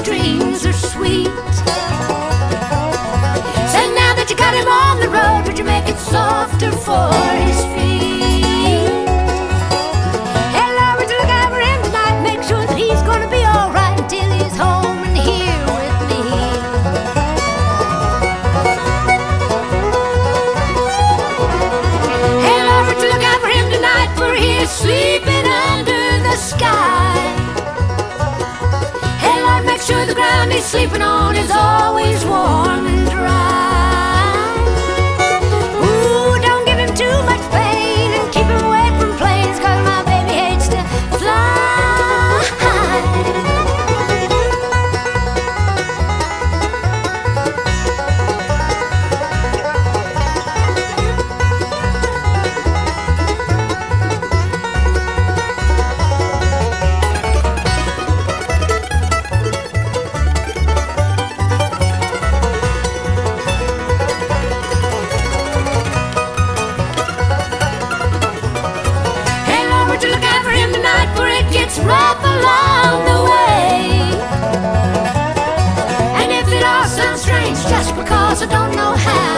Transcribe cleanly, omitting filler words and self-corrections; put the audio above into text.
dreams are sweet. Said now that you got him on the road, would you make it softer for his feet? Hey Lord, would you look out for him tonight? Make sure that he's gonna be alright until he's home and here with me. Hey Lord, would you look out for him tonight? For he's sleeping under the sky. Hey Lord, make sure the ground he's sleeping on is always warm and dry. Ooh, don't give him too much pain and keep him away from planes, 'cause my baby hates to fly. Would you look out for him tonight, for it gets rough along the way. And if it all sounds strange, just because I don't know how,